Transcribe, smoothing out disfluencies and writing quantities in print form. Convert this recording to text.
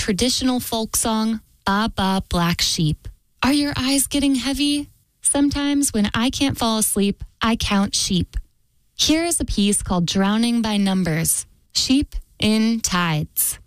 traditional folk song, Ba Ba Black Sheep. Are your eyes getting heavy? Sometimes when I can't fall asleep, I count sheep. Here is a piece called Drowning by Numbers, Sheep in Tides.